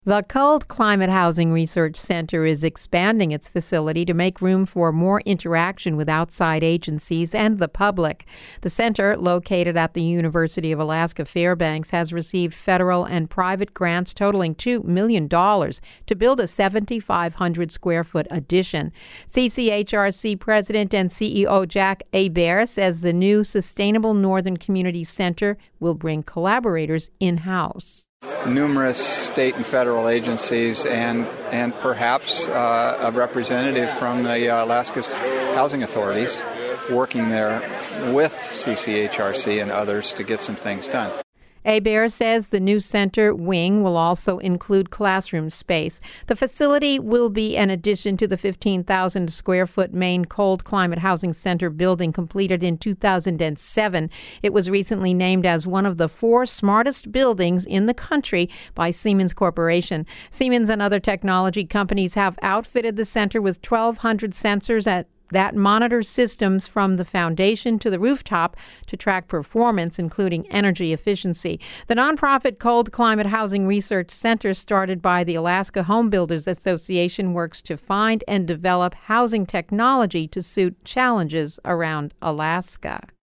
The Cold Climate Housing Research Center is expanding its facility to make room for more interaction with outside agencies and the public. The center, located at the University of Alaska Fairbanks, has received federal and private grants totaling $2 million to build a 7,500 square foot addition. CCHRC President and CEO Jack Hebert says the new Sustainable Northern Community Center will bring collaborators in-house. Numerous state and federal agencies and perhaps a representative from the Alaska's housing authorities working there with CCHRC and others to get some things done. Hebert says the new center wing will also include classroom space. The facility will be an addition to the 15,000 square foot main cold climate housing center building completed in 2007. It was recently named as one of the 4 smartest buildings in the country by Siemens Corporation. Siemens and other technology companies have outfitted the center with 1,200 sensors that monitor systems from the foundation to the rooftop to track performance, including energy efficiency. The nonprofit Cold Climate Housing Research Center, started by the Alaska Home Builders Association, works to find and develop housing technology to suit challenges around Alaska.